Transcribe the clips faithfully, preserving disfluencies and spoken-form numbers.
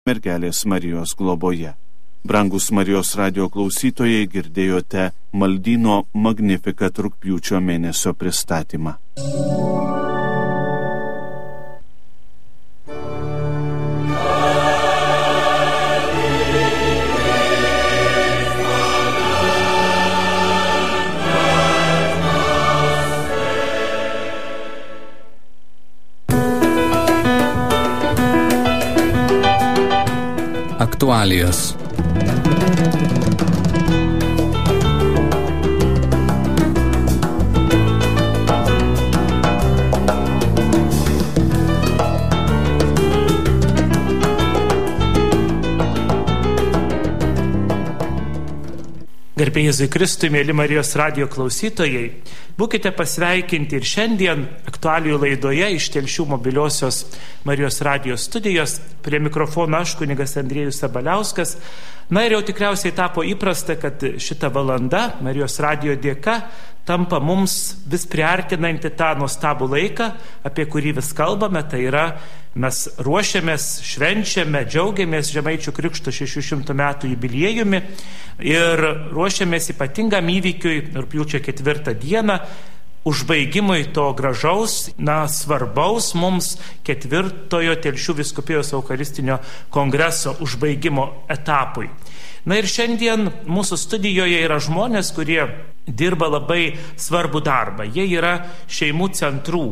mergelės Marijos globoje. Brangus Marijos radijo klausytojai, girdėjote maldyno Magnificat rugpjūčio mėnesio pristatymą. Aktualijos. Garbė Jėzui Kristui, mėly Marijos radijo klausytojai, būkite pasveikinti ir šiandien aktualijų laidoje iš Telšių mobiliosios Marijos radijo studijos. Prie mikrofono aš, kunigas Andriejus Sabaliauskas. Na ir jau tikriausiai tapo įprasta, kad šita valanda Marijos radijo dėka tampa mums vis priartinanti tą nuostabų laiką, apie kurį vis kalbame. Tai yra, mes ruošiamės, švenčiame, džiaugiamės Žemaičių Krikšto šešių šimtų metų jubiliejumi ir ruošiamės ypatingam įvykiui rugpjūčio ketvirtą dieną, užbaigimui to gražaus, na, svarbaus mums ketvirtojo Telšių vyskupijos eucharistinio kongreso užbaigimo etapui. Na ir šiandien mūsų studijoje yra žmonės, kurie dirba labai svarbų darbą. Jie yra šeimų centrų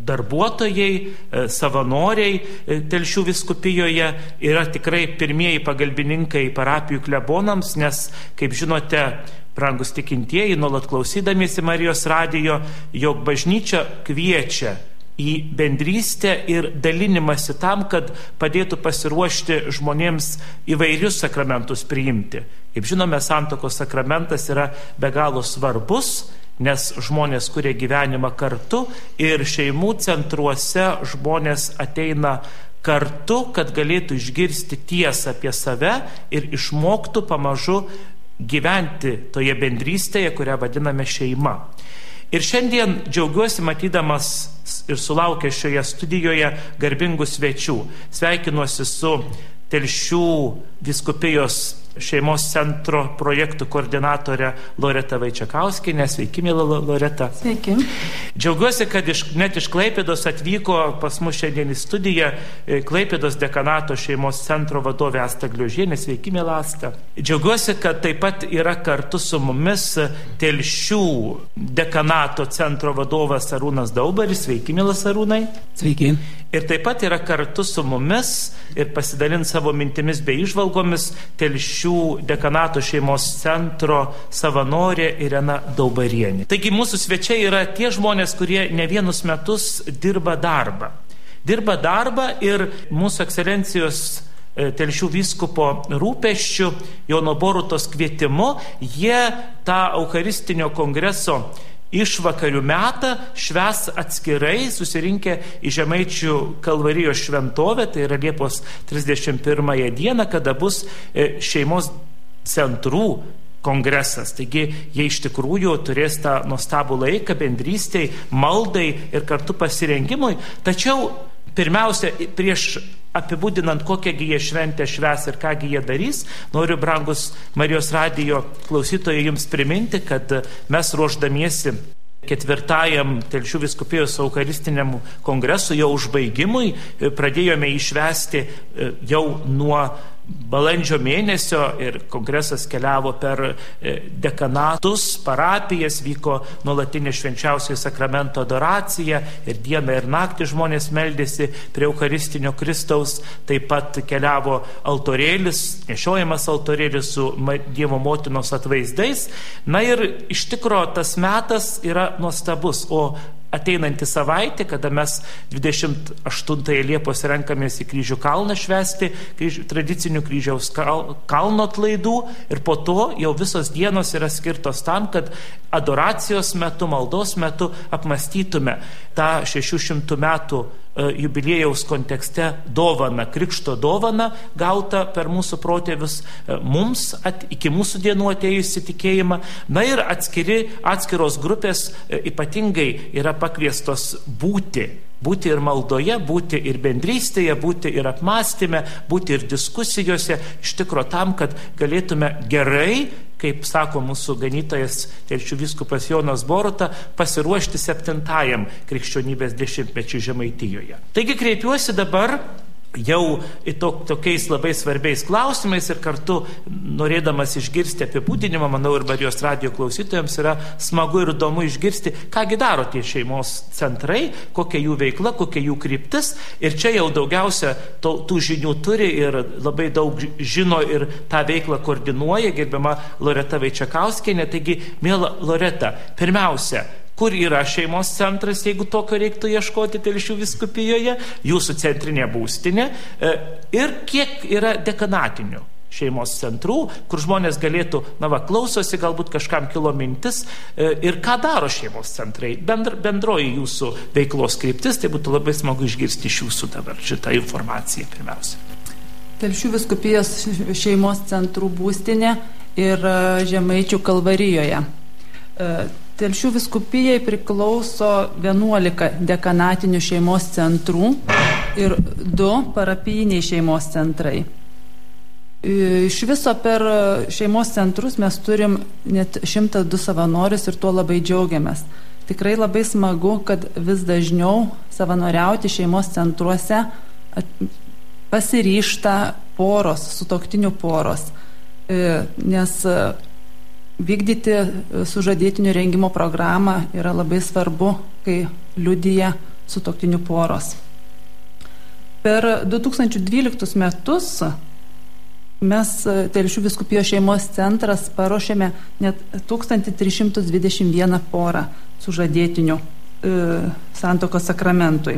darbuotojai, savanoriai Telšių vyskupijoje, yra tikrai pirmieji pagalbininkai parapijų klebonams, nes, kaip žinote, brangus tikintieji, nuolat klausydamiesi Marijos radijo, jog bažnyčia kviečia į bendrystę ir dalinimąsi tam, kad padėtų pasiruošti žmonėms įvairius sakramentus priimti. Kaip žinome, santuokos sakramentas yra be galo svarbus, nes žmonės kuria gyvenimą kartu ir šeimų centruose žmonės ateina kartu, kad galėtų išgirsti tiesą apie save ir išmoktų pamažu gyventi toje bendrystėje, kurią vadiname šeima. Ir šiandien džiaugiuosi matydamas ir sulaukęs šioje studijoje garbingų svečių. Sveikinuosi su Telšių vyskupijos šeimos centro projektų koordinatorė Loreta Vaičekauskienė. Sveiki, mėla Loreta. Sveiki. Džiaugiuosi, kad iš, net iš Klaipėdos atvyko pas mus šiandien į studiją Klaipėdos dekanato šeimos centro vadovė Asta Gliožienė. Sveiki, mėla Asta. Džiaugiuosi, kad taip pat yra kartu su mumis Telšių dekanato centro vadovas Arūnas Daubaris. Sveiki, mėlas Arūnai. Sveiki. Ir taip pat yra kartu su mumis ir pasidalint savo mintimis bei įžvalgomis Telšių dekanato šeimos centro savanorė Irena Daubarienė. Taigi mūsų svečiai yra tie žmonės, kurie ne vienus metus dirba darbą. Dirba darbą ir mūsų ekscelencijos Telšių vyskupo rūpesčiu, Jono Borutos kvietimu, jie tą eucharistinio kongreso išvakarių metą švęs atskirai, susirinkę į Žemaičių Kalvarijos šventovę, tai yra Liepos trisdešimt pirmąją dieną, kada bus šeimos centrų kongresas. Taigi jie iš tikrųjų turės tą nuostabų laiką bendrystei, maldai ir kartu pasirengimui. Tačiau pirmiausia, prieš apibūdinant, kokią jie šventę švęs ir ką jie darys, noriu, brangus Marijos radijo klausytojai, jums priminti, kad mes ruošdamiesi ketvirtajam Telšių vyskupijos eucharistiniam kongresui, jo užbaigimui, pradėjome išvesti jau nuo balandžio mėnesio ir kongresas keliavo per dekanatus, parapijas, vyko nuolatinė švenčiausiojo sakramento adoracija ir dieną ir naktį žmonės meldėsi prie eucharistinio Kristaus, taip pat keliavo altorėlis, nešiojamas altorėlis su Dievo motinos atvaizdais. Na ir iš tikro tas metas yra nuostabus, o ateinantį savaitę, kada mes dvidešimt aštuntąją Liepos renkamės į Kryžių kalną švęsti kryž, tradicinių kryžiaus kal, kalno atlaidų ir po to jau visos dienos yra skirtos tam, kad adoracijos metu, maldos metu apmąstytume tą šešių šimtų metų jubiliejaus kontekste dovaną, krikšto dovaną gautą per mūsų protėvius mums, at, iki mūsų dienų atėjusi tikėjimą. Na ir atskiri, atskiros grupės ypatingai yra pakviestos būti būti ir maldoje, būti ir bendrystėje, būti ir apmąstyme, būti ir diskusijose, iš tikro tam, kad galėtume gerai, kaip sako mūsų ganytojas Telšių vyskupas Jonas Boruta, pasiruošti septintajam krikščionybės dešimtmečiui Žemaitijoje. Taigi kreipiuosi dabar jau į to, tokiais labai svarbiais klausimais ir kartu norėdamas išgirsti apibūdinimą, manau, ir Marijos radijo klausytojams yra smagu ir įdomu išgirsti, kągi daro tie šeimos centrai, kokia jų veikla, kokia jų kryptis. Ir čia jau daugiausia to, tų žinių turi ir labai daug žino ir tą veiklą koordinuoja gerbiama Loreta Vaičekauskienė. Taigi, miela Loreta, pirmiausia, kur yra šeimos centras, jeigu tokio reiktų ieškoti Telšių vyskupijoje, jūsų centrinė būstinė, ir kiek yra dekanatinių šeimos centrų, kur žmonės galėtų, na va, klausosi, galbūt kažkam kilo mintis, ir ką daro šeimos centrai, Bendr, bendroji jūsų veiklos kryptis, tai būtų labai smagu išgirsti iš jūsų dabar šitą informaciją pirmiausia. Telšių vyskupijos šeimos centrų būstinė ir Žemaičių Kalvarijoje. Telšių vyskupijai priklauso vienuolika dekanatinių šeimos centrų ir du parapijiniai šeimos centrai. Iš viso per šeimos centrus mes turim net šimtą du savanorius ir tuo labai džiaugiamės. Tikrai labai smagu, kad vis dažniau savanoriauti šeimos centruose pasiryžta poros, sutuoktinių poros, nes vykdyti sužadėtinių rengimo programą yra labai svarbu, kai liudija sutuoktinių poros. Per du tūkstančiai dvyliktus metus mes Telšių vyskupijos šeimos centras paruošėme net tūkstantį tris šimtus dvidešimt vieną porą sužadėtinių e, santuokos sakramentui.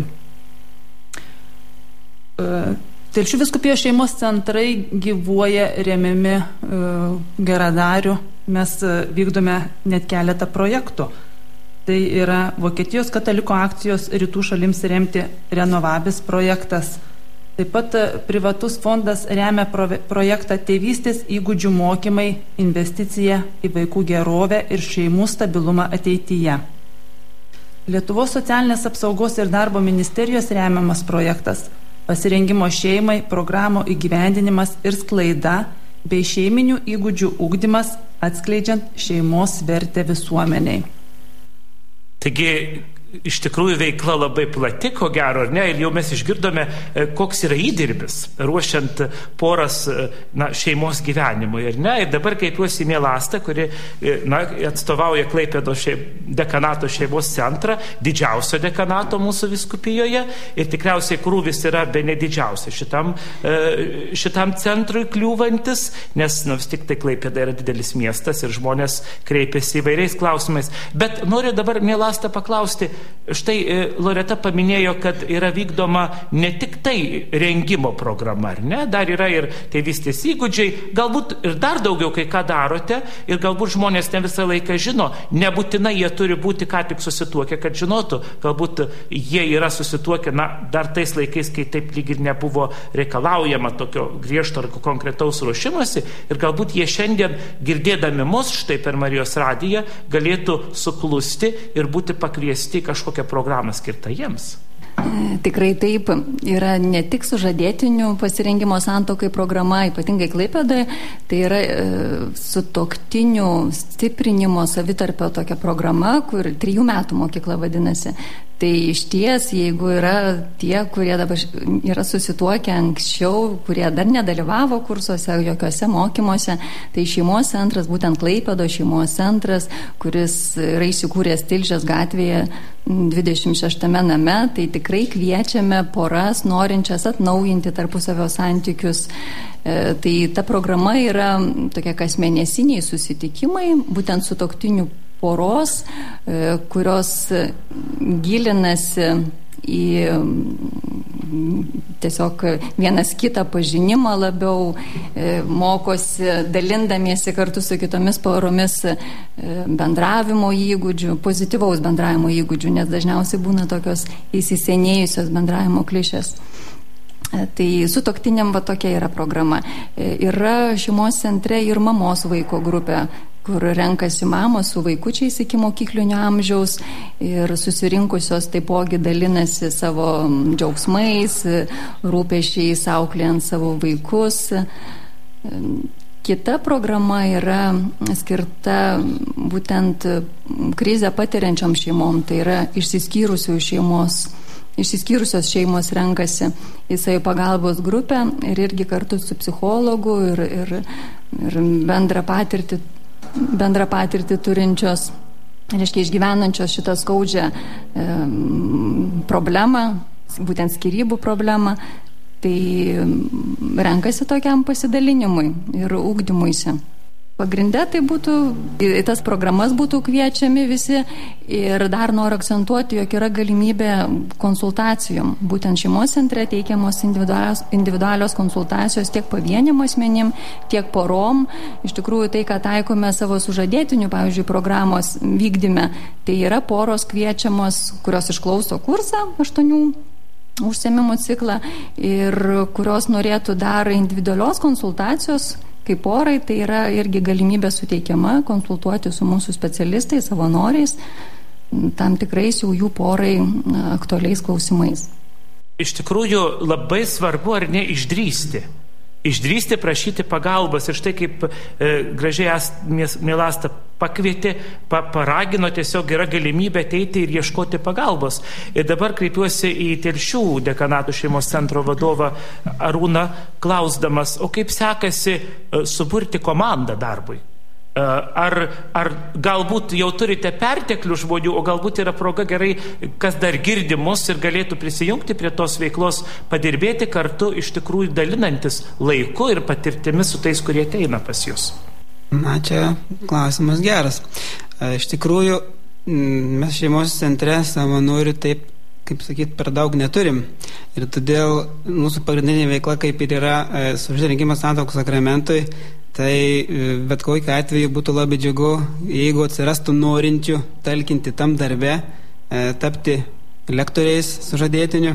E, Telšių vyskupijos šeimos centrai gyvuoja remiami e, geradarių. Mes vykdome net keletą projektų. Tai yra Vokietijos kataliko akcijos rytų šalims remti Renovabis projektas. Taip pat privatus fondas remia projektą Tėvystės įgūdžių mokymai, investicija į vaikų gerovę ir šeimų stabilumą ateityje. Lietuvos socialinės apsaugos ir darbo ministerijos remiamas projektas Pasirengimo šeimai, programų įgyvendinimas ir sklaida bei šeiminių įgūdžių ugdymas atskleidžiant šeimos vertę visuomeniai. Taigi, iš tikrųjų veikla labai plati, ko gero, ar ne? Ir jau mes išgirdome, koks yra įdirbis, ruošiant poras, na, šeimos gyvenimui, ar ne? Ir dabar kreipiuosi į mielą Astą, kuri, na, atstovauja Klaipėdos šeim, dekanato šeimos centrą, didžiausio dekanato mūsų vyskupijoje, ir tikriausiai krūvis yra bene didžiausia šitam, šitam centrui kliūvantis, nes, na, vis tik tai Klaipėda yra didelis miestas ir žmonės kreipiasi įvairiais klausimais. Bet noriu dabar, mielą Astą, paklausti, štai Loreta paminėjo, kad yra vykdoma ne tik tai rengimo programa, ar ne? Dar yra ir tėvystės įgūdžiai, galbūt ir dar daugiau kai ką darote, ir galbūt žmonės ne visą laiką žino, nebūtinai jie turi būti ką tik susituokę, kad žinotų, galbūt jie yra susituokę, na, dar tais laikais, kai taip lyg ir nebuvo reikalaujama tokio griežto ar konkretaus ruošimasi, ir galbūt jie šiandien, girdėdami mus štai per Marijos radiją, galėtų suklusti ir būti pakviesti kažkokią programą skirtą jiems. Tikrai taip, yra ne tik sužadėtinių pasirengimo santuokai programa, ypatingai Klaipėdoje, tai yra e, sutuoktinių stiprinimo savitarpio tokia programa, kur trijų metų mokykla vadinasi. Tai iš ties, jeigu yra tie, kurie dabar yra susituokę anksčiau, kurie dar nedalyvavo kursuose, jokiuose mokymuose, tai šeimos centras, būtent Klaipėdos šeimos centras, kuris yra įsikūręs Tilžės gatvėje dvidešimt šeštame name, tai tikrai kviečiame poras, norinčias atnaujinti tarpusavio santykius. E, tai ta programa yra tokie kasmėnesiniai susitikimai, būtent sutuoktinių poros, kurios gilinasi į tiesiog vienas kitą pažinimą labiau, mokosi dalindamiesi kartu su kitomis poromis bendravimo įgūdžių, pozityvaus bendravimo įgūdžių, nes dažniausiai būna tokios įsisenėjusios bendravimo klišės. Tai sutuoktiniam va tokia yra programa. Yra šeimos centre ir mamos vaiko grupė. kur renkasi mamos su vaikučiais iki mokyklinio amžiaus ir susirinkusios taipogi dalinasi savo džiaugsmais, rūpesčiais, auklėjant savo vaikus. Kita programa yra skirta būtent krizę patiriančiam šeimom, tai yra išsiskyrusių šeimos, išsiskyrusios šeimos renkasi į savo pagalbos grupę ir irgi kartu su psichologu ir, ir, ir bendrą patirtį, bendrą patirtį turinčios, reiškia išgyvenančios šitą skaudžią e, problemą, būtent skyrybų problemą. Tai renkasi tokiam pasidalinimui ir ugdymuisi. Pagrinde tai būtų, į tas programas būtų kviečiami visi ir dar noriu akcentuoti, jog yra galimybė konsultacijom. Būtent šeimos centre teikiamos individualios, individualios konsultacijos tiek pavieniam asmenim, tiek porom. Iš tikrųjų tai, ką taikome savo sužadėtinių, pavyzdžiui, programos vykdyme, tai yra poros kviečiamos, kurios išklauso kursą aštuonių užsiėmimų ciklą ir kurios norėtų dar individualios konsultacijos kaip porai, tai yra irgi galimybė suteikiama konsultuoti su mūsų specialistais, savanoriais, tam tikrais jau jų porai aktualiais klausimais. Iš tikrųjų labai svarbu ar ne išdrįsti. Išdrįsti prašyti pagalbos ir štai kaip e, gražiai Mielasta pakvietė, pa, paragino, tiesiog yra galimybė ateiti ir ieškoti pagalbos. Ir dabar kreipiuosi į Telšių dekanatų šeimos centro vadovą Arūną, klausdamas, o kaip sekasi e, suburti komandą darbui? Ar, ar galbūt jau turite perteklių žmonių, o galbūt yra proga gerai, kas dar girdi mus ir galėtų prisijungti prie tos veiklos, padirbėti kartu, iš tikrųjų dalinantis laiku ir patirtimis su tais, kurie ateina pas jūs. Na, čia klausimas geras. Iš tikrųjų, mes šeimos centre savanorių taip, kaip sakyt, per daug neturim. Ir todėl mūsų pagrindinė veikla, kaip ir yra susirinkimas santuokos sakramentui, tai bet kokiu atveju būtų labai džiugu, jeigu atsirastų norinčių talkinti tam darbe, tapti lektoriais sužadėtiniu.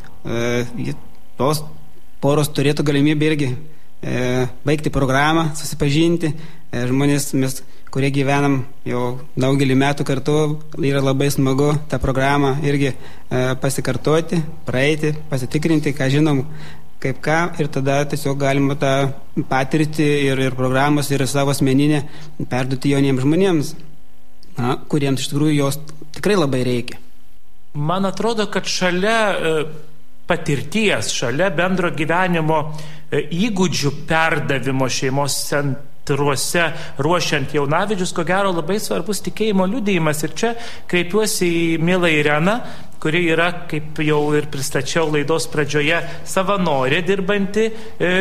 Tos poros turėtų galimybę irgi baigti programą, susipažinti. Žmonės, mes, kurie gyvenam jau daugelį metų kartu, yra labai smagu tą programą irgi pasikartoti, praeiti, pasitikrinti, ką žinom, kaip ką, ir tada tiesiog galima tą patirtį ir, ir programos, ir savo asmeninę perduoti jauniems žmonėms, na, kuriems iš tikrųjų jos tikrai labai reikia. Man atrodo, kad šalia patirties, šalia bendro gyvenimo įgūdžių perdavimo šeimos centruose, ruošiant jaunavedžius, ko gero labai svarbus tikėjimo liudijimas. Ir čia kreipiuosi į mielą Ireną, kuri yra, kaip jau ir pristačiau laidos pradžioje, savanorė dirbanti e,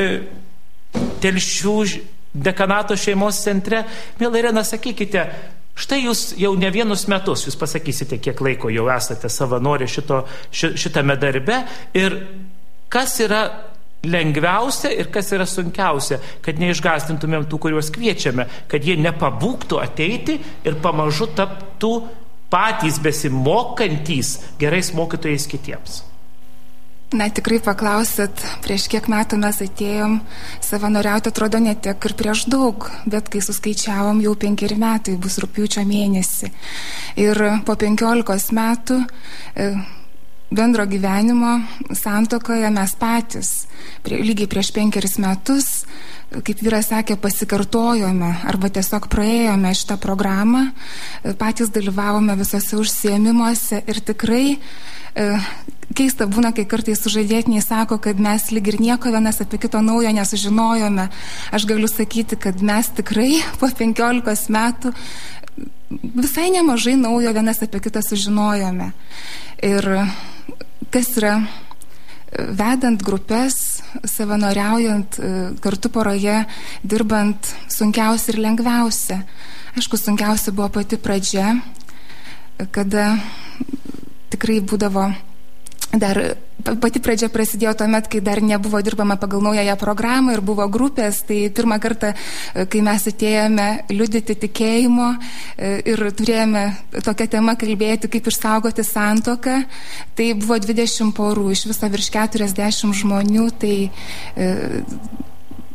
Telšių dekanato šeimos centre. Miela Irena, sakykite, štai jūs jau ne vienus metus, jūs pasakysite, kiek laiko jau esate savanorė šito, ši, šitame darbe, ir kas yra lengviausia ir kas yra sunkiausia, kad neišgąsdintumėm tų, kuriuos kviečiame, kad jie nepabūgtų ateiti ir pamažu taptų patys besimokantys gerais mokytojais kitiems. Na, tikrai paklausėt, prieš kiek metų mes atėjom savanoriauti, atrodo ne tiek ir prieš daug, bet kai suskaičiavom, jau penkeri metai, bus rugpjūčio mėnesį. Ir po penkiolikos metų e, bendro gyvenimo santuokoje mes patys, prie, lygiai prieš penkeris metus, kaip vyras sakė, pasikartojome arba tiesiog praėjome šitą programą, patys dalyvavome visose užsiėmimuose ir tikrai e, keista būna, kai kartais sužadėtiniai sako, kad mes lyg ir nieko vienas apie kito naujo nesužinojome. Aš galiu sakyti, kad mes tikrai po penkiolikos metų visai nemažai naujo vienas apie kitą sužinojome. Ir kas yra vedant grupės, savanoriaujant kartu poroje, dirbant sunkiausia ir lengviausia. Aišku, sunkiausia buvo pati pradžia, kada tikrai būdavo dar, pati pradžia prasidėjo tuomet, kai dar nebuvo dirbama pagal naująją programą ir buvo grupės. Tai pirmą kartą, kai mes atėjome liudyti tikėjimo ir turėjome tokią temą kalbėti, kaip išsaugoti santuoką, tai buvo dvidešimt porų, iš viso virš keturiasdešimt žmonių. Tai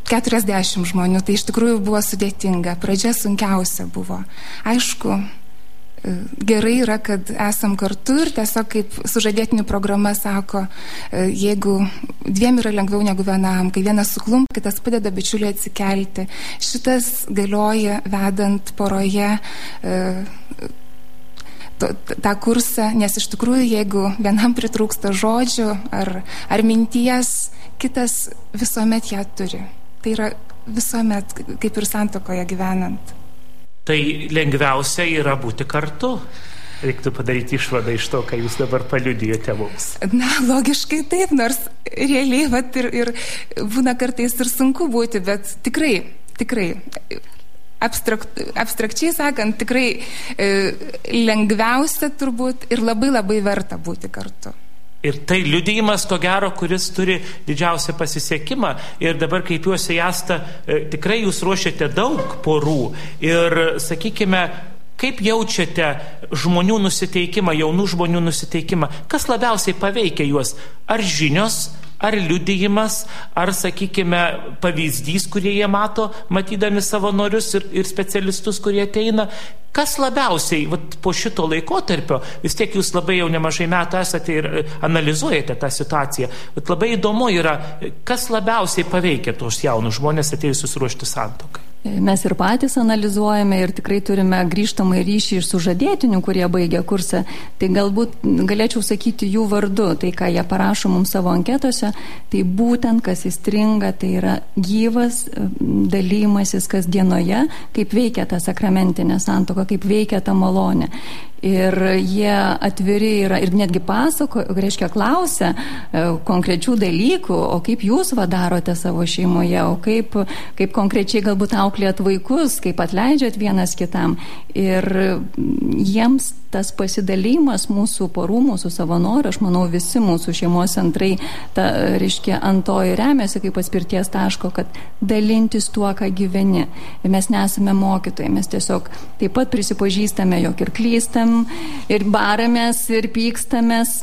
keturiasdešimt žmonių, tai iš tikrųjų buvo sudėtinga. Pradžia sunkiausia buvo. Aišku, gerai yra, kad esam kartu ir tiesiog kaip sužadėtinių programa sako, jeigu dviem yra lengviau negu vienam, kai vienas suklumpa, kitas padeda bičiuliui atsikelti. Šitas galioja vedant poroje tą kursą, nes iš tikrųjų, jeigu vienam pritrūksta žodžių ar, ar minties, kitas visuomet ją turi. Tai yra visuomet, kaip ir santuokoje gyvenant. Tai lengviausia yra būti kartu. Reiktų padaryti išvadą iš to, ką jūs dabar paliudijote mums. Na, logiškai taip, nors realiai vat, ir, ir būna kartais ir sunku būti, bet tikrai, tikrai, abstrakt, abstrakčiai sakant, tikrai e, lengviausia turbūt ir labai labai verta būti kartu. Ir tai liudijimas, ko gero, kuris turi didžiausią pasisekimą. Ir dabar kreipiuosi į Astą, tikrai jūs ruošiate daug porų. Ir, sakykime, kaip jaučiate žmonių nusiteikimą, jaunų žmonių nusiteikimą? Kas labiausiai paveikia juos? Ar žinios, ar liudijimas, ar, sakykime, pavyzdys, kurie jie mato, matydami savanorius ir, ir specialistus, kurie ateina? Kas labiausiai, vat, po šito laikotarpio, vis tiek jūs labai jau nemažai metų esate ir analizuojate tą situaciją, bet labai įdomu yra, kas labiausiai paveikia tos jaunus žmonės atėjusius ruošti santuokai? Mes ir patys analizuojame ir tikrai turime grįžtamą ryšį iš sužadėtinių, kurie baigia kursą. Tai galbūt galėčiau sakyti jų vardu, tai ką jie parašo mums savo anketose, tai būtent kas įstringa, tai yra gyvas dalymasis kasdienoje, kaip veikia ta sakramentinė santuoka, kaip veikia ta malonė. Ir jie atviri yra ir netgi pasako, reiškia klausia e, konkrečių dalykų, o kaip jūs va darote savo šeimoje, o kaip, kaip konkrečiai galbūt auklėjat vaikus, kaip atleidžiat vienas kitam. Ir jiems tas pasidalymas mūsų porų, mūsų savanorių, aš manau visi mūsų šeimos centrai, ta, reiškia, ant to ir remiasi kaip atspirties taško, kad dalintis tuo, ką gyveni. Ir mes nesame mokytojai, mes tiesiog taip pat prisipažįstame, jog ir klystam, ir baramės, ir pykstamės,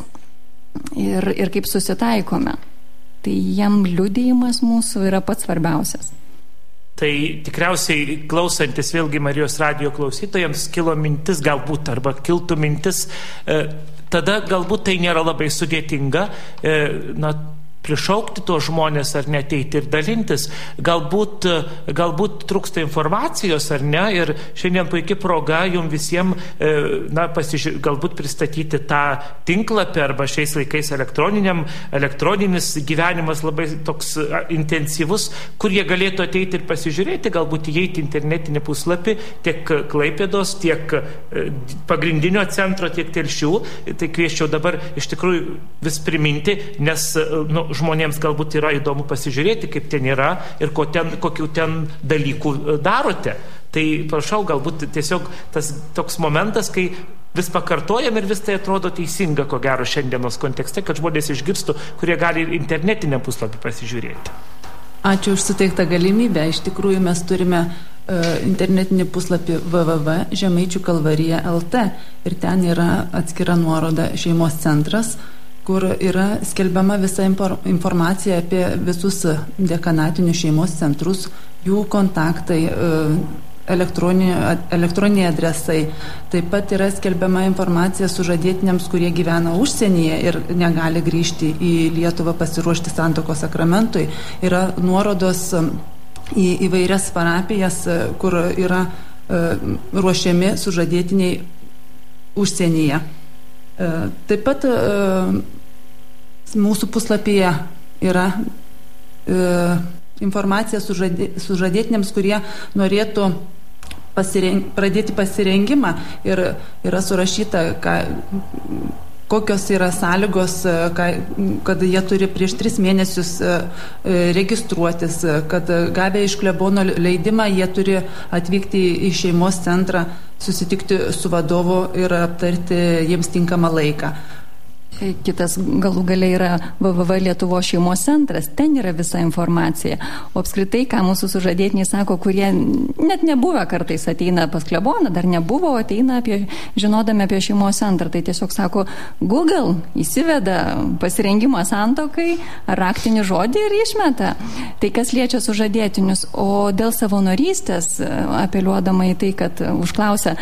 ir, ir kaip susitaikome. Tai jam liudijimas mūsų yra pats svarbiausias. Tai tikriausiai klausantis vėlgi Marijos radijo klausytojams kilo mintis galbūt, arba kiltų mintis, e, tada galbūt tai nėra labai sudėtinga, e, na, prišaukti tos žmonės ar neteiti ir dalintis. Galbūt, galbūt trūksta informacijos ar ne, ir šiandien puikia proga jums visiems, na, pasiži... galbūt pristatyti tą tinklapį, arba šiais laikais elektroninis gyvenimas labai toks intensyvus, kur jie galėtų ateiti ir pasižiūrėti, galbūt įeiti internetinį puslapį tiek Klaipėdos, tiek pagrindinio centro, tiek Telšių. Tai kvieščiau dabar iš tikrųjų vis priminti, nes, nu, žmonėms galbūt yra įdomu pasižiūrėti, kaip ten yra ir ko ten, kokių ten dalykų darote. Tai prašau, galbūt tiesiog tas toks momentas, kai vis pakartojam ir vis tai atrodo teisinga, ko gero šiandienos kontekste, kad žmonės išgirstų, kurie gali ir internetinę puslapį pasižiūrėti. Ačiū už suteiktą galimybę. Iš tikrųjų mes turime uh, internetinį puslapį w w w taškas žemaičių kalvarija taškas l t ir ten yra atskira nuoroda šeimos centras, kur yra skelbiama visa informacija apie visus dekanatinius šeimos centrus, jų kontaktai, elektroniniai, elektroniniai adresai. Taip pat yra skelbiama informacija sužadėtiniams, kurie gyvena užsienyje ir negali grįžti į Lietuvą pasiruošti santuokos sakramentui. Yra nuorodos į įvairias parapijas, kur yra ruošiami sužadėtiniai užsienyje. Taip pat mūsų puslapyje yra informacija sužadėtiniams, kurie norėtų pasireng, pradėti pasirengimą, ir yra surašyta, ką, kokios yra sąlygos, ką, kad jie turi prieš tris mėnesius registruotis, kad gavę iš klebono leidimą jie turi atvykti į šeimos centrą, susitikti su vadovu ir aptarti jiems tinkamą laiką. Kitas galų gale yra w w w Lietuvos šeimos centras, ten yra visa informacija. O apskritai, ką mūsų sužadėtiniai sako, kurie net nebuvę kartais ateina pas kleboną, dar nebuvo, ateina apie, žinodami apie šeimos centrą. Tai tiesiog sako, Google įsiveda pasirengimą santuokai, raktinį žodį ir išmeta. Tai kas liečia sužadėtinius. O dėl savanorystės, apeliuodama į tai, kad užklausia,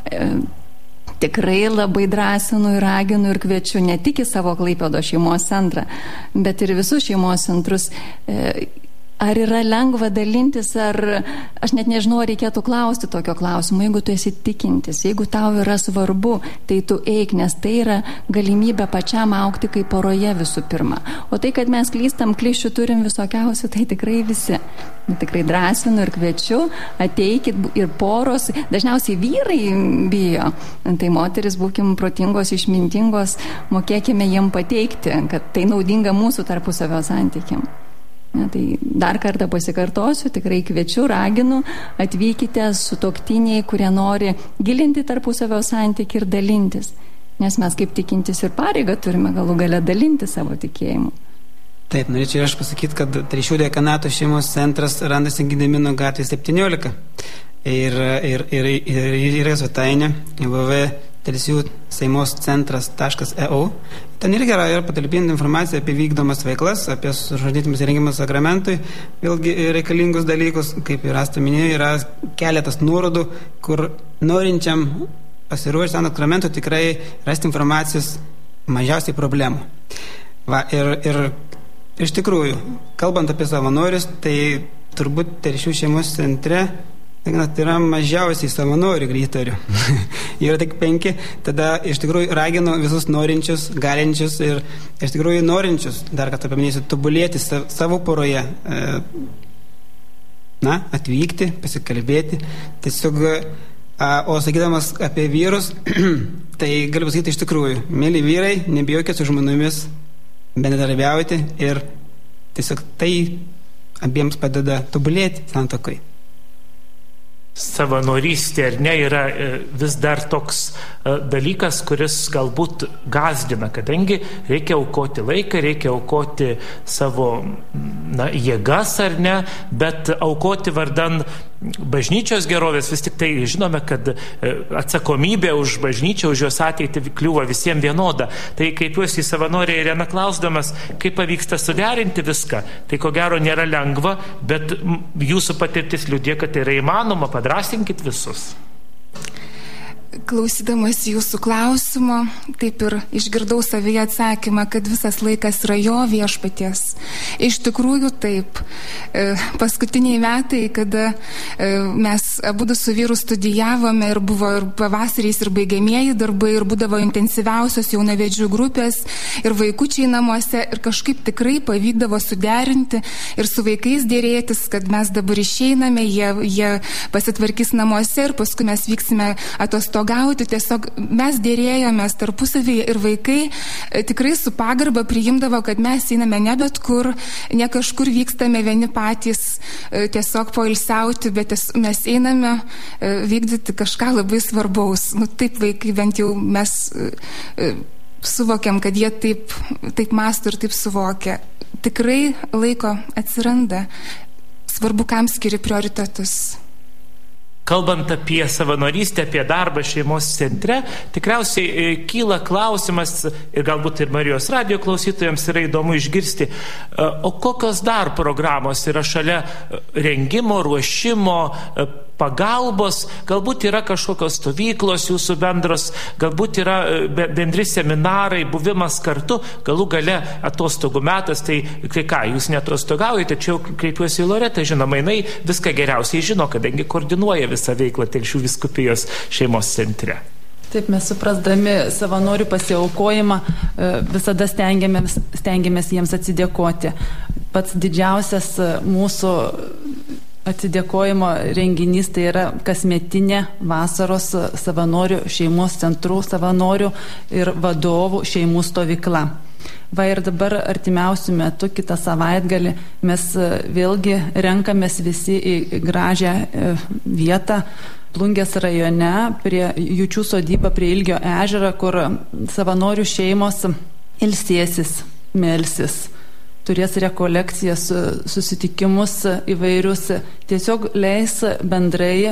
tikrai labai drąsinu ir raginu ir kviečiu ne tik į savo Klaipėdos šeimos centrą, bet ir visus šeimos centrus. Ar yra lengva dalintis, ar aš net nežinau, ar reikėtų klausti tokio klausimo. Jeigu tu esi tikintis, jeigu tau yra svarbu, tai tu eik, nes tai yra galimybė pačiam augti kaip poroje visų pirma. O tai, kad mes klystam, klišių turim visokiausių, tai tikrai visi. Tikrai drąsinu ir kviečiu, ateikit ir poros, dažniausiai vyrai bijo, tai moteris būkim protingos, išmintingos, mokėkime jiem pateikti, kad tai naudinga mūsų tarpusavio santykiam. Ja, tai dar kartą pasikartosiu, tikrai kviečiu, raginu, atvykite sutuoktiniai, kurie nori gilinti tarpusavio santykį ir dalintis, nes mes kaip tikintis ir pareigą turime galų gale dalinti savo tikėjimu. Taip, norėčiau aš pasakyti, kad Telšių dekanato šeimos centras randasi Gedimino gatvė septyniolika ir, ir, ir, ir yra svetainė w w w taškas telšių šeimos centras taškas e u. Ten irgi yra, yra patalpinta informacija apie vykdomas veiklas, apie sužadėtinių įrengimą sakramentui, vėlgi reikalingus dalykus, kaip ir Asta minėjo, yra keletas nuorodų, kur norinčiam pasiruošti ant sakramentui tikrai rasti informacijos mažiausiai problemų. Va, ir, ir iš tikrųjų, kalbant apie savanorius, tai turbūt Telšių šeimos centre tai yra mažiausiai savanorių greitorių. Yra tik penki, tada iš tikrųjų raginu visus norinčius, galinčius ir iš tikrųjų norinčius, dar kartą paminėsiu, tobulėti savo poroje, na, atvykti, pasikalbėti. Tiesiog, o sakydamas apie vyrus, tai galiu pasakyti iš tikrųjų, mėly vyrai, nebijokit su žmonomis bendradarbiauti ir tiesiog tai abiems padeda tobulėti santuokai. Savanorystė ar ne yra vis dar toks dalykas, kuris galbūt gąsdina, kadangi reikia aukoti laiką, reikia aukoti savo na, jėgas ar ne, bet aukoti vardan bažnyčios gerovės, vis tik tai žinome, kad atsakomybė už bažnyčią, už jos ateitį kliūva visiems vienoda. Tai kreipiuosi į savanorę Ireną klausdamas, kaip pavyksta suderinti viską, tai ko gero nėra lengva, bet jūsų patirtis liudija, kad tai yra įmanoma, padrasinkit visus. Klausydamas jūsų klausimo, taip ir išgirdau savyje atsakymą, kad visas laikas yra jo viešpaties. Iš tikrųjų taip. Paskutiniai metai, kada mes abudu su vyru studijavome ir buvo ir pavasariais ir baigiamieji darbai ir būdavo intensyviausios jaunavedžių grupės ir vaikučiai namuose ir kažkaip tikrai pavykdavo suderinti ir su vaikais dėrėtis, kad mes dabar išeiname, jie, jie pasitvarkys namuose ir paskui mes vyksime atostogauti. Tiesiog mes dėrėjomės tarpusavyje ir vaikai tikrai su pagarba priimdavo, kad mes einame ne bet kur, ne kažkur vykstame vieni patys tiesiog poilsiauti, bet mes einame vykdyti kažką labai svarbaus. Nu, taip vaikai bent jau mes suvokiam, kad jie taip, taip mąsto ir taip suvokia. Tikrai laiko atsiranda. Svarbu, kam skiri prioritetus. Kalbant apie savanorystę, apie darbą šeimos centre, tikriausiai kyla klausimas, ir galbūt ir Marijos radijo klausytojams yra įdomu išgirsti, o kokios dar programos yra šalia rengimo, ruošimo, pagalbos, galbūt yra kažkokios stovyklos jūsų bendros, galbūt yra bendri seminarai, buvimas kartu, galų gale atostogų metas, tai kai ką, jūs neatostogaujate, tačiau kreipiuosi į Loretą, žinoma, jinai viską geriausiai žino, kadangi koordinuoja visą veiklą Telšių vyskupijos šeimos centre. Taip, mes suprasdami savanorių pasiaukojimą visada stengiamės, stengiamės jiems atsidėkoti. Pats didžiausias mūsų atsidėkojimo renginys tai yra kasmetinė vasaros savanorių šeimos centrų savanorių ir vadovų šeimų stovykla. Va ir dabar artimiausių metų, kitą savaitgalį, mes vėlgi renkamės visi į gražią vietą Plungės rajone prie Jučių sodybą prie Ilgio ežero, kur savanorių šeimos ilsėsis, melsis, turės rekolekcijas, susitikimus įvairius, tiesiog leis bendrai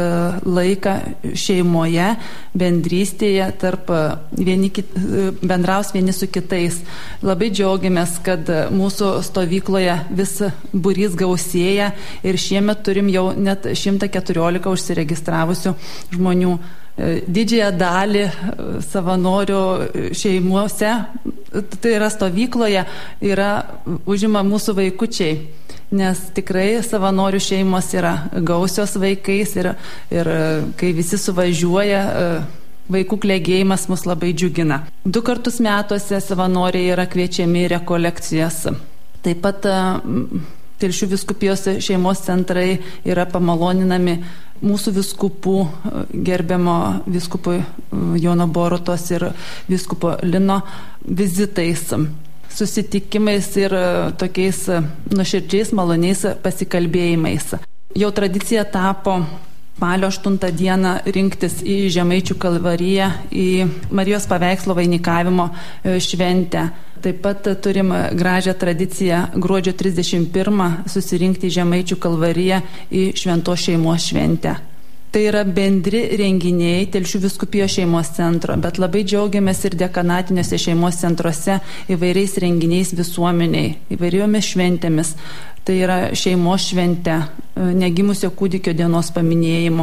laiką šeimoje, bendrystėje, tarp vieni, bendraus vieni su kitais. Labai džiaugiamės, kad mūsų stovykloje vis būrys gausėja ir šiemet turim jau net šimtą keturiolika užsiregistravusių žmonių. Didžiąją dalį savanorių šeimuose, tai yra stovykloje, yra užima mūsų vaikučiai, nes tikrai savanorių šeimos yra gausios vaikais ir, ir kai visi suvažiuoja, vaikų klegėjimas mus labai džiugina. Du kartus metuose savanoriai yra kviečiami į rekolekcijas. Taip pat Telšių vyskupijos šeimos centrai yra pamaloninami mūsų vyskupų, gerbiamo vyskupų Jono Borutos ir vyskupo Lino vizitais, susitikimais ir tokiais nuoširdžiais, maloniais pasikalbėjimais. Jau tradicija tapo spalio aštuntą dieną rinktis į Žemaičių kalvariją, į Marijos paveikslo vainikavimo šventę. Taip pat turim gražią tradiciją gruodžio trisdešimt pirmą susirinkti į Žemaičių kalvariją į Šventos šeimos šventę. Tai yra bendri renginiai Telšių vyskupijos šeimos centro, bet labai džiaugiamės ir dekanatiniuose šeimos centruose įvairiais renginiais visuomeniai, įvairiomis šventėmis. Tai yra šeimos šventė, negimusio kūdikio dienos paminėjimu.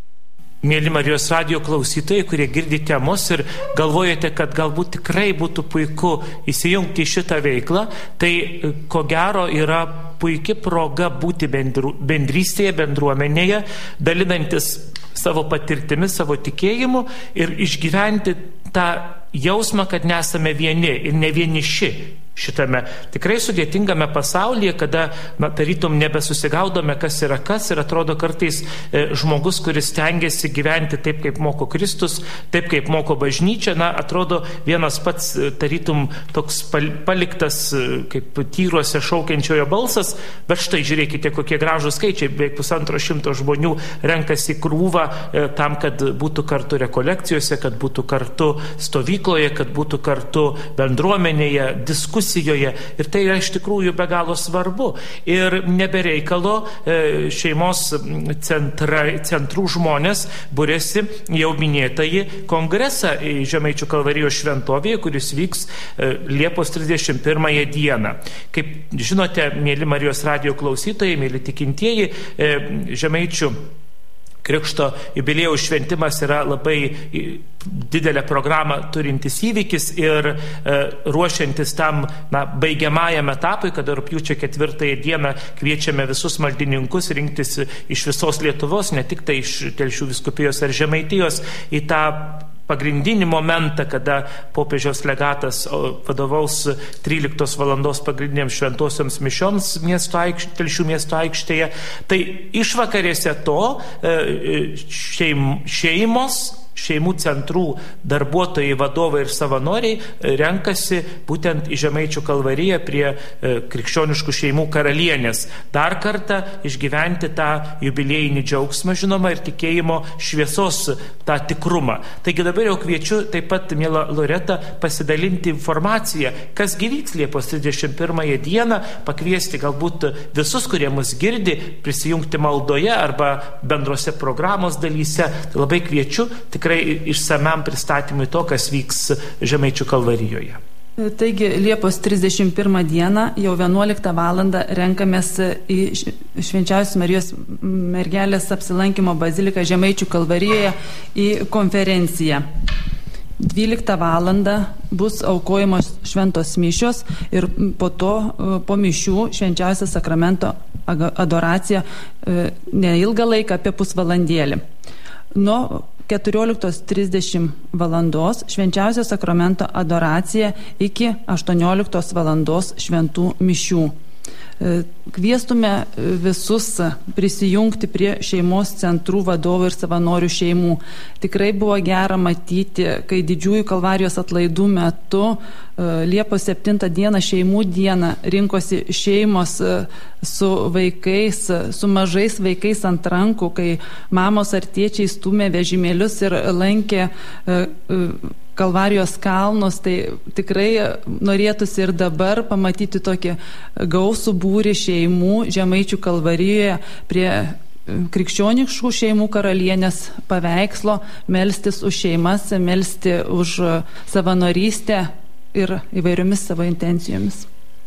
Mėly Marijos radijo klausytojai, kurie girdite mus ir galvojate, kad galbūt tikrai būtų puiku įsijungti į šitą veiklą, tai ko gero yra puikia proga būti bendru, bendrystėje, bendruomenėje, dalinantis savo patirtimi, savo tikėjimu ir išgyventi tą jausmą, kad nesame vieni ir ne vieniši šitame tikrai sudėtingame pasaulyje, kada, na, tarytum nebesusigaudome, kas yra kas, ir atrodo kartais e, žmogus, kuris stengiasi gyventi taip, kaip moko Kristus, taip, kaip moko bažnyčia, na, atrodo vienas pats, tarytum toks pal, paliktas, kaip tyruose šaukiančiojo balsas, bet štai žiūrėkite, kokie gražūs skaičiai, beveik pusantro šimto žmonių renkasi krūvą e, tam, kad būtų kartu rekolekcijose, kad būtų kartu stovykloje, kad būtų kartu bendruomenėje, diskusijoje. Ir tai yra iš tikrųjų be galo svarbu. Ir nebereikalo šeimos centra, centrų žmonės būrėsi jau minėtąjį kongresą Žemaičių kalvarijos šventovėje, kuris vyks Liepos trisdešimt pirmąją dieną. Kaip žinote, mėly Marijos radijo klausytojai, mėly tikintieji, Žemaičių Krikšto jubiliejaus šventimas yra labai didelę programą turintis įvykis ir e, ruošiantis tam, na, baigiamajam etapui, kada rugpjūčio ketvirtąją dieną kviečiame visus maldininkus rinktis iš visos Lietuvos, ne tik tai iš Telšių vyskupijos ar Žemaitijos, į tą pagrindinį momentą, kada popiežiaus legatas vadovaus tryliktos valandos pagrindiniams šventosioms mišioms miesto aikštėje, Telšių miesto aikštėje. Tai išvakarėse to šeim, šeimos, šeimų centrų darbuotojai, vadovai ir savanoriai renkasi būtent į Žemaičių kalvariją prie krikščioniškų šeimų karalienės. Dar kartą išgyventi tą jubiliejinį džiaugsmą, žinoma, ir tikėjimo šviesos tą tikrumą. Taigi dabar jau kviečiu taip pat, miela Loreta, pasidalinti informaciją, kas gyvyks Liepos trisdešimt pirmąją dieną, pakviesti galbūt visus, kurie mus girdi, prisijungti maldoje arba bendrose programos dalyse. Tai labai kviečiu tikrai išsamiam pristatymui to, kas vyks Žemaičių kalvarijoje. Taigi Liepos trisdešimt pirmą dieną jau vienuoliktą valandą renkamės į Švenčiausios Marijos mergelės apsilankimo baziliką Žemaičių kalvarijoje į konferenciją. dvyliktą valandą bus aukojamos šventos mišios ir po to, po mišių, švenčiausios sakramento adoracija neilgą laiką, apie pusvalandėlį. Nuo keturioliktos trisdešimt valandos švenčiausio sakramento adoracija iki aštuonioliktos valandos šventų mišių. Kviestume visus prisijungti prie šeimos centrų vadovų ir savanorių šeimų. Tikrai buvo gera matyti, kai didžiųjų kalvarijos atlaidų metu Liepos septintą dieną, šeimų dieną, rinkosi šeimos su vaikais, su mažais vaikais ant rankų, kai mamos ar tėčiai stūmė vežimėlius ir lankė Kalvarijos kalnus, tai tikrai norėtųsi ir dabar pamatyti tokį gausų būrį šeimų Žemaičių Kalvarijoje prie krikščioniškų šeimų karalienės paveikslo, melstis už šeimas, melsti už savanorystę ir įvairiomis savo intencijomis.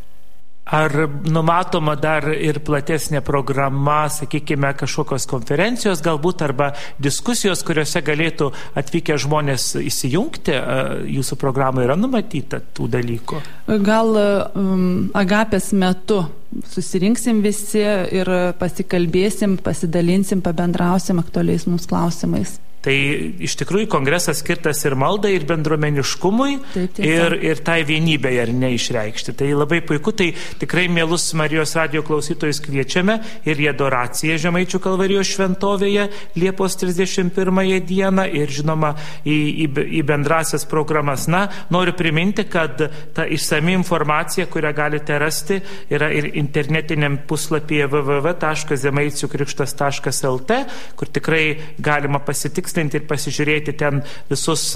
Ar numatoma dar ir platesnė programa, sakykime, kažkokios konferencijos galbūt arba diskusijos, kuriuose galėtų atvykę žmonės įsijungti? Jūsų programai yra numatyta tų dalykų? Gal um, Agapės metu susirinksim visi ir pasikalbėsim, pasidalinsim, pabendrausim aktualiais mums klausimais. Tai iš tikrųjų kongresas skirtas ir maldai, ir bendruomeniškumui, taip, ir, ir tai vienybei ar neišreikšti. Tai labai puiku, tai tikrai mielus Marijos radijo klausytojus kviečiame ir į adoraciją Žemaičių Kalvarijos šventovėje Liepos trisdešimt pirmąją dieną ir žinoma į, į, į bendrasias programas. Na, noriu priminti, kad ta išsami informacija, kurią galite rasti, yra ir internetiniam puslapyje w w w taškas žemaiciukrikštas taškas l t, kur tikrai galima pasitikti ir pasižiūrėti ten visus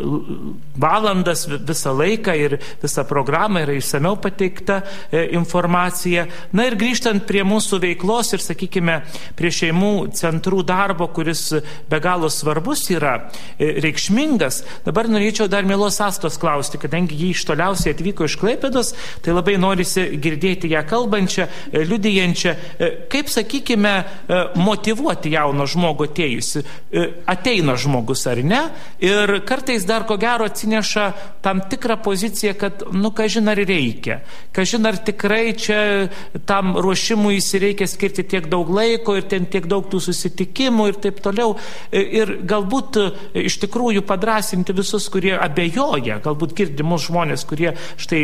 valandas, visą laiką ir visą programą yra išsamiau pateikta informacija. Na ir grįžtant prie mūsų veiklos ir, sakykime, prie šeimų centrų darbo, kuris be galo svarbus yra, reikšmingas, dabar norėčiau dar mielos Astos klausti, kadangi jį iš toliausiai atvyko iš Klaipėdos, tai labai norisi girdėti ją kalbančią, liudijančią, kaip, sakykime, motyvuoti jauno žmogų atėjusi. Ateina žmogus ar ne, ir kartais dar ko gero atsineša tam tikrą poziciją, kad, nu, kažin ar reikia, kažin ar tikrai čia tam ruošimui reikia skirti tiek daug laiko ir ten tiek daug tų susitikimų ir taip toliau, ir galbūt iš tikrųjų padrasinti visus, kurie abejoja, galbūt girdimus žmonės, kurie štai,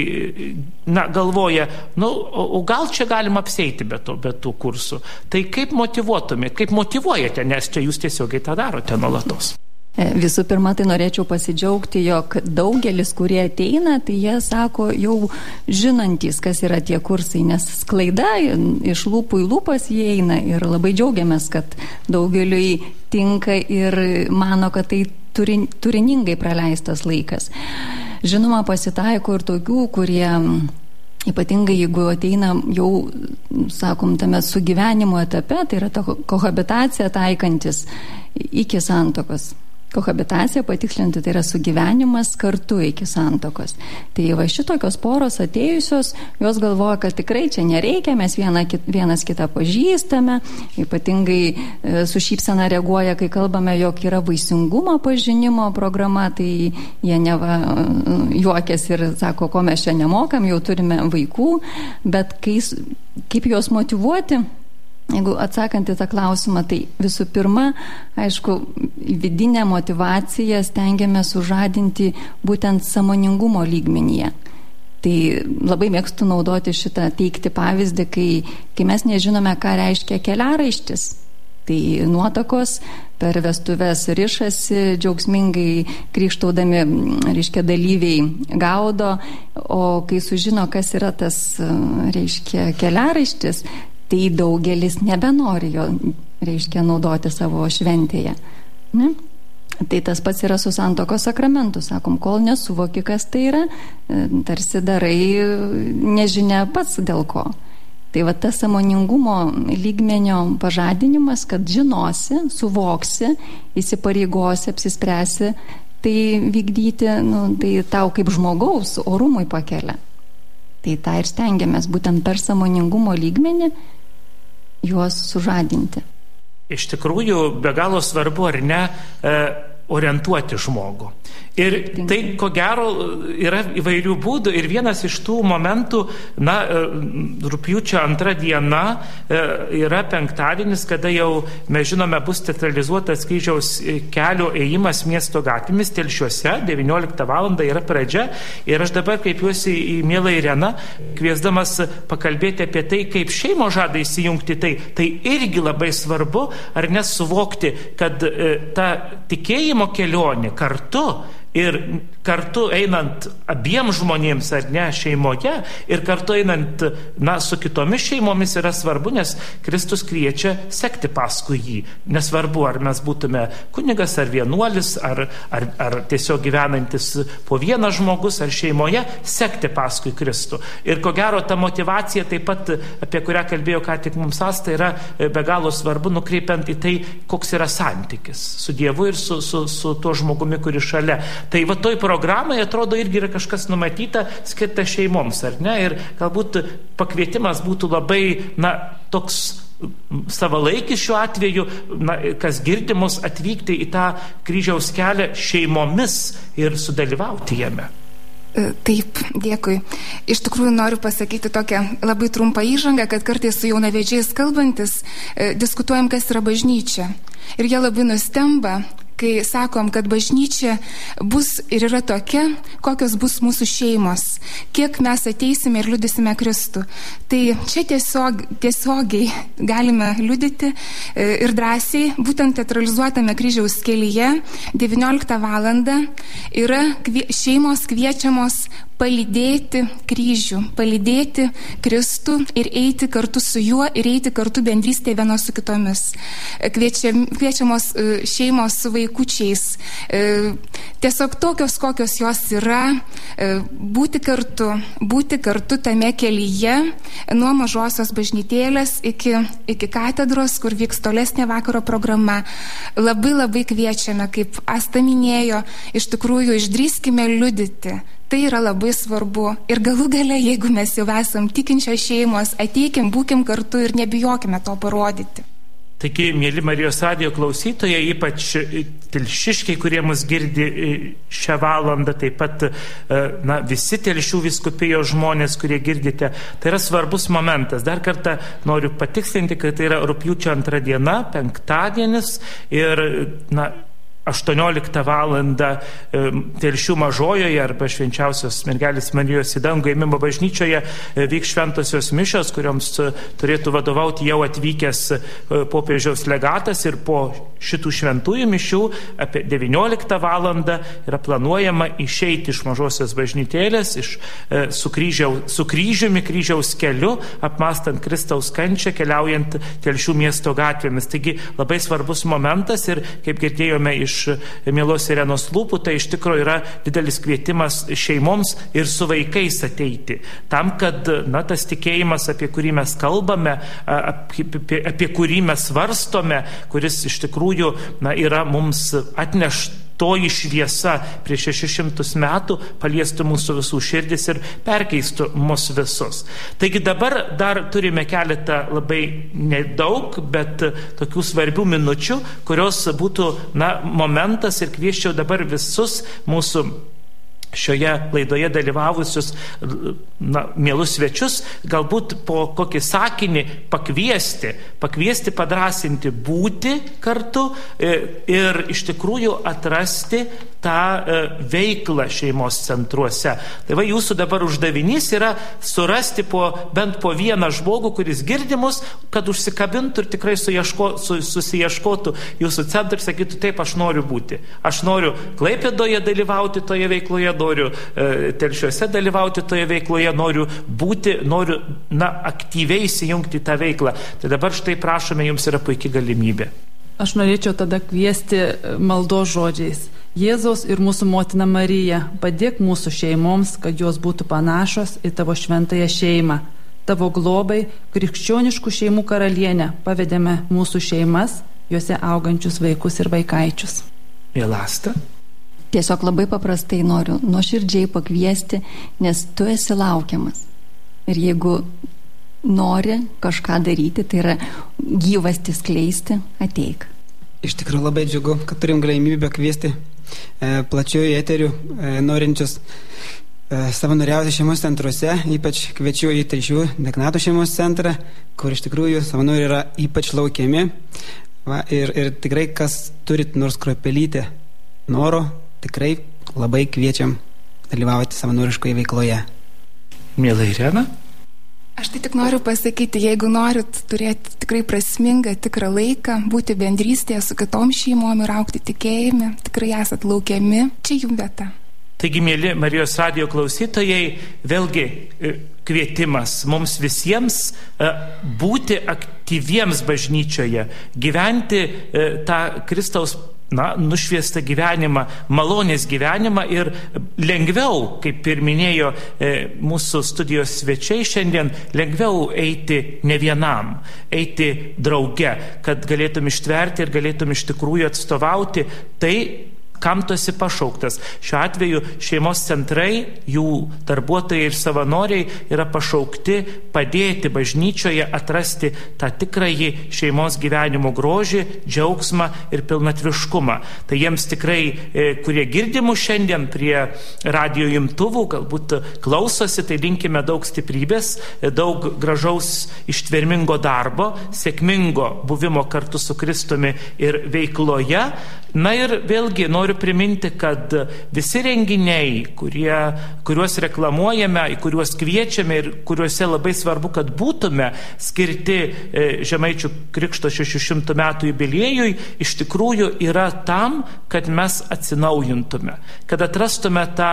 na, galvoja, nu, o gal čia galima apseiti be, to, be tų kursų. Tai kaip motyvuotumėte, kaip motyvuojate, nes čia jūs tiesiogiai tą darote nuolatos? Visų pirma, tai norėčiau pasidžiaugti, jog daugelis, kurie ateina, tai jie sako jau žinantys, kas yra tie kursai, nes sklaida iš lūpų į lūpas jie eina ir labai džiaugiamės, kad daugeliui tinka ir mano, kad tai turin, turiningai praleistas laikas. Žinoma, pasitaiko ir tokių, kurie ypatingai jeigu ateina jau, sakom, tame sugyvenimo etape, tai yra ta kohabitacija taikantis iki santuokos. Kohabitacija, patikslinti, tai yra sugyvenimas kartu iki santuokos. Tai va šitokios poros atėjusios, jos galvoja, kad tikrai čia nereikia, mes viena, vienas kitą pažįstame, ypatingai e, su šypsena reaguoja, kai kalbame, jog yra vaisingumo pažinimo programa, tai jie neva juokės ir sako, ko mes čia nemokam, jau turime vaikų, bet kai, kaip juos motyvuoti? Jeigu atsakant į tą klausimą, tai visų pirma, aišku, vidinę motivaciją stengiame sužadinti būtent sąmoningumo lygmenyje. Tai labai mėgstu naudoti šitą, teikti pavyzdį, kai, kai mes nežinome, ką reiškia keliaraištis. Tai nuotakos per vestuves rišasi, džiaugsmingai krikštaudami, reiškia, dalyviai gaudo, o kai sužino, kas yra tas, reiškia, keliaraištis, tai daugelis nebenori jo, reiškia, naudoti savo šventėje. Ne? Tai tas pats yra su santuokos sakramentu. Sakom, kol nesuvoki, kas tai yra, tarsi darai nežinia pats dėl ko. Tai va tas sąmoningumo lygmenio pažadinimas, kad žinosi, suvoksi, įsipareigosi, apsispręsi, tai vykdyti, nu, tai tau kaip žmogaus orumui pakelia. Tai tą ir stengiamės būtent per sąmoningumo lygmenį juos sužadinti. Iš tikrųjų, be galo svarbu, ar ne, orientuoti žmogų. Ir tai, ko gero, yra įvairių būdų ir vienas iš tų momentų, na, rugpjūčio antra diena yra penktadienis, kada jau, mes žinome, bus teatralizuotas kryžiaus kelio ėjimas miesto gatvėmis Telšiuose, devynioliktą valandą yra pradžia, ir aš dabar kreipiuosi į mielą Ireną, kviesdamas pakalbėti apie tai, kaip šeimo žada įsijungti, tai, tai irgi labai svarbu, ar nesuvokti, kad ta tikėjimo kelionė kartu Ir kartu einant abiem žmonėms, ar ne, šeimoje, ir kartu einant, na, su kitomis šeimomis yra svarbu, nes Kristus kviečia sekti paskui jį. Nesvarbu, ar mes būtume kunigas, ar vienuolis, ar, ar, ar tiesiog gyvenantis po vieną žmogus, ar šeimoje, sekti paskui Kristų. Ir ko gero, ta motyvacija taip pat, apie kurią kalbėjo ką tik mums Asta, yra be galo svarbu, nukreipiant į tai, koks yra santykis su Dievu ir su, su, su tuo žmogumi, kuri šalia. Tai va toj programai atrodo irgi yra kažkas numatyta, skirta šeimoms, ar ne? Ir galbūt pakvietimas būtų labai, na, toks savalaikis šiuo atveju, na, kas girdi mus, atvykti į tą kryžiaus kelią šeimomis ir sudalyvauti jame. Taip, dėkui. Iš tikrųjų noriu pasakyti tokią labai trumpą įžangą, kad kartais su jaunavedžiais kalbantis diskutuojam, kas yra bažnyčia. Ir jie labai nustemba, kai sakom, kad bažnyčia bus ir yra tokia, kokios bus mūsų šeimos, kiek mes ateisime ir liudysime Kristų. Tai čia tiesiog, tiesiogiai galime liudyti ir drąsiai, būtent teatralizuotame kryžiaus kelyje, devynioliktą valandą yra kvie, šeimos kviečiamos palydėti kryžių, palydėti Kristų ir eiti kartu su juo ir eiti kartu bendrystėje vienos su kitomis. Kviečiam, kviečiamos šeimos su vaikučiais, tiesiog tokios, kokios jos yra, būti kartu, būti kartu tame kelyje nuo mažosios bažnytėlės iki, iki katedros, kur vyks tolesnė vakaro programa. Labai labai kviečiame, kaip Asta minėjo, iš tikrųjų išdrįskime liudyti. Tai yra labai svarbu. Ir galų gale, jeigu mes jau esam tikinčios šeimos, ateikim, būkim kartu ir nebijokime to parodyti. Taigi, mėly Marijos radijo klausytojai, ypač telšiškiai, kurie mus girdi šią valandą, taip pat na, visi Telšių vyskupijos žmonės, kurie girdite, tai yra svarbus momentas. Dar kartą noriu patikslinti, kad tai yra rugpjūčio antra diena, penktadienis ir, na, aštuonioliktą valandą Telšių mažojoje arba Švenčiausios mergelės Marijos į dangų ėmimo bažnyčioje vyks šventosios mišios, kurioms turėtų vadovauti jau atvykęs popiežiaus legatas, ir po šitų šventųjų mišių apie devynioliktą valandą yra planuojama išeiti iš mažosios bažnytėlės, iš, su, kryžiau, su kryžiumi, kryžiaus keliu, apmastant Kristaus kančią, keliaujant Telšių miesto gatvėmis. Taigi labai svarbus momentas ir, kaip girdėjome iš mielos Irenos lūpų, tai iš tikrųjų yra didelis kvietimas šeimoms ir su vaikais ateiti. Tam, kad, na, tas tikėjimas, apie kurį mes kalbame, apie, apie, apie kurį mes svarstome, kuris iš tikrųjų, na, yra mums atnešta, toji šviesa prieš šešis šimtus metų paliestų mūsų visų širdis ir perkeistų mus visus. Taigi dabar dar turime keletą labai nedaug, bet tokių svarbių minučių, kurios būtų, na, momentas, ir kvieščiau dabar visus mūsų šioje laidoje dalyvavusius, na, mielus svečius, galbūt po kokį sakinį pakviesti, pakviesti, padrąsinti būti kartu ir iš tikrųjų atrasti tą veiklą šeimos centruose. Tai va, jūsų dabar uždavinys yra surasti po, bent po vieną žmogų, kuris girdi mus, kad užsikabintų ir tikrai suieško, su, susiieškotų jūsų centrą ir sakytų, taip, aš noriu būti. Aš noriu Klaipėdoje dalyvauti toje veikloje, noriu e, Telšiuose dalyvauti toje veikloje, noriu būti, noriu, na, aktyviai įsijungti tą veiklą. Tai dabar štai prašome, jums yra puikia galimybė. Aš norėčiau tada kviesti maldos žodžiais. Jėzaus ir mūsų motina Marija, padėk mūsų šeimoms, kad jos būtų panašos į tavo šventąją šeimą. Tavo globai, krikščioniškų šeimų karalienę, pavedėme mūsų šeimas, juose augančius vaikus ir vaikaičius. Mielasta. Tiesiog labai paprastai noriu nuoširdžiai pakviesti, nes tu esi laukiamas. Ir jeigu nori kažką daryti, tai yra gyvastį skleisti, ateik. Iš tikrųjų labai džiugu, kad turim galimybę kviesti e, plačiųjų eterių e, norinčius e, savanoriauti šeimos centruose, ypač kviečiu į Telšių Dekanato šeimos centrą, kur iš tikrųjų savanoriai yra ypač laukiami. Va, ir, ir tikrai, kas turit nors kruopelytę noro, tikrai labai kviečiam dalyvauti savanoriškoje veikloje. Miela Irena. Aš tai tik noriu pasakyti, jeigu norit turėti tikrai prasmingą, tikrą laiką, būti bendrystėje su kitom šeimom ir augti tikėjime, tikrai esat laukiami, čia jums vieta. Taigi, mėly Marijos radijo klausytojai, vėlgi kvietimas mums visiems būti aktyviems bažnyčioje, gyventi tą Kristaus na, nušviestą gyvenimą, malonės gyvenimą ir lengviau, kaip ir minėjo e, mūsų studijos svečiai šiandien, lengviau eiti ne vienam, eiti drauge, kad galėtum ištverti ir galėtum iš tikrųjų atstovauti tai, kam tu esi pašauktas. Šiuo atveju šeimos centrai, jų darbuotojai ir savanoriai yra pašaukti padėti bažnyčioje atrasti tą tikrąjį šeimos gyvenimo grožį, džiaugsmą ir pilnatviškumą. Tai jiems tikrai, kurie girdimų šiandien prie radijo imtuvų, galbūt klausosi, tai linkime daug stiprybės, daug gražaus ištvermingo darbo, sėkmingo buvimo kartu su Kristumi ir veikloje. Na ir vėlgi noriu priminti, kad visi renginiai, kurie, kuriuos reklamuojame, į kuriuos kviečiame ir kuriuose labai svarbu, kad būtume skirti Žemaičių Krikšto šešių šimtų metų jubiliejui, iš tikrųjų yra tam, kad mes atsinaujintume, kad atrastume tą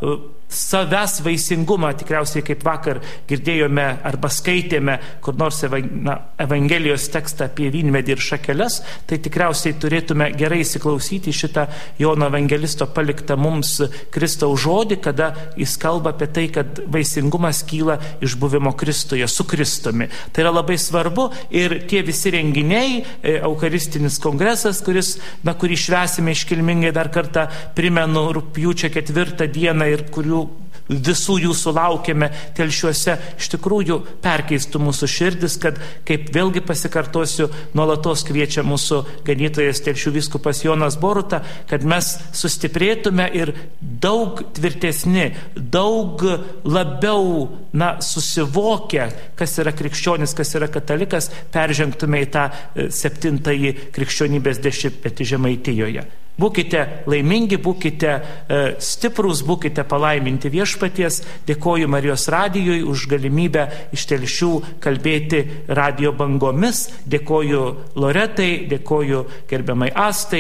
savęs vaisingumą, tikriausiai kaip vakar girdėjome arba skaitėme kur nors na, Evangelijos tekstą apie vynmedį ir šakeles, tai tikriausiai turėtume gerai įsiklausyti šitą Jono evangelisto paliktą mums Kristaus žodį, kada jis kalba apie tai, kad vaisingumas kyla iš buvimo Kristuje, su Kristumi. Tai yra labai svarbu ir tie visi renginiai, Eucharistinis kongresas, kuris, na, kurį švęsime iškilmingai, dar kartą primenu, rugpjūčio ketvirtą dieną ir kurių visų jūsų laukiame telšiuose, iš tikrųjų perkeistų mūsų širdis, kad, kaip vėlgi pasikartosiu, nuolatos kviečia mūsų ganytojas telšių vyskupas Jonas Boruta, kad mes sustiprėtume ir daug tvirtesni, daug labiau, na, susivokę, kas yra krikščionis, kas yra katalikas, peržengtume į tą septintąjį krikščionybės dešimtmetį Žemaitijoje. Būkite laimingi, būkite e, stiprūs, būkite palaiminti viešpaties. Dėkoju Marijos radijui už galimybę iš Telšių kalbėti radijo bangomis. Dėkoju Loretai, dėkoju gerbiamai Astai,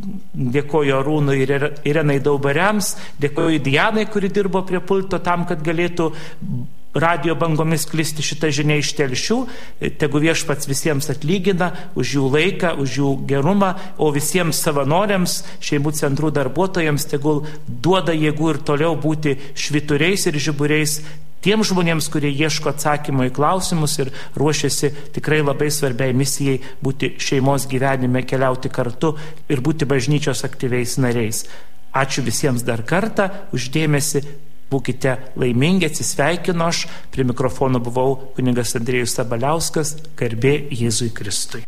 dėkoju Arūnui ir Irenai Daubariams, dėkoju Dianai, kuri dirbo prie pulto tam, kad galėtų radijo bangomis klisti šitą žinią iš Telšių. Tegu viešpats visiems atlygina už jų laiką, už jų gerumą, o visiems savanoriams, šeimų centrų darbuotojams tegul duoda jėgų ir toliau būti švyturiais ir žiburiais tiems žmonėms, kurie ieško atsakymų į klausimus ir ruošiasi tikrai labai svarbiai misijai būti šeimos gyvenime, keliauti kartu ir būti bažnyčios aktyviais nariais. Ačiū visiems dar kartą už dėmesį. Būkite laimingi, atsisveikinu aš. Prie mikrofono buvau kunigas Andriejus Sabaliauskas. Garbė Jėzui Kristui.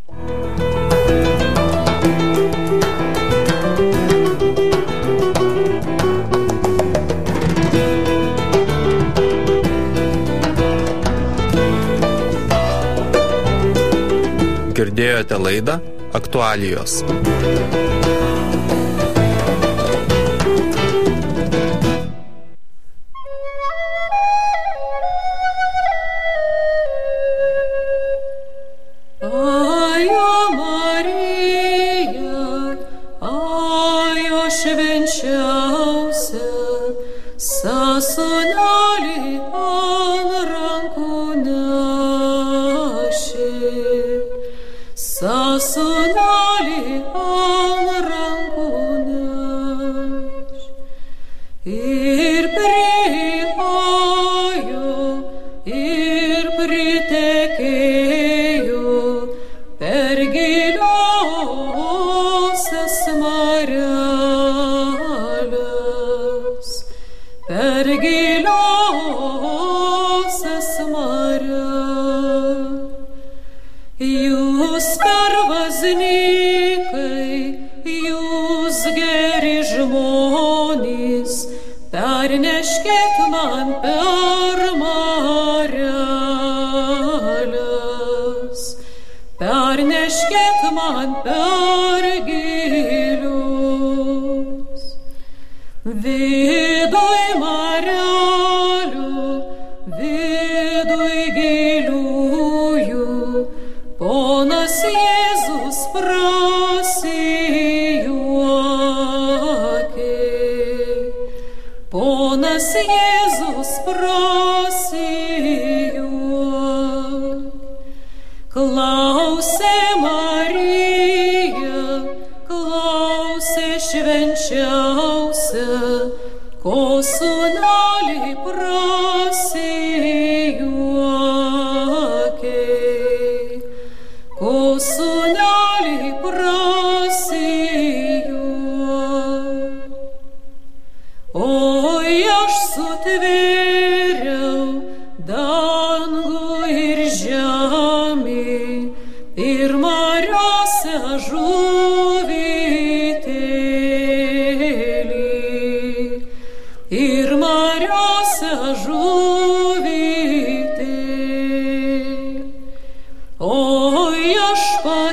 Girdėjote laidą Aktualijos. Viduj marelių, viduj gėlių. prasijuokė. Ponas Jėzus prasijuokė. Klausė Marija, klausė švenčiausia, ko sūneliai prasijuokė. Ko sūneliai prasijuokė. Oi, aš sutvėriau dangų ir žemį ir mariose žuvį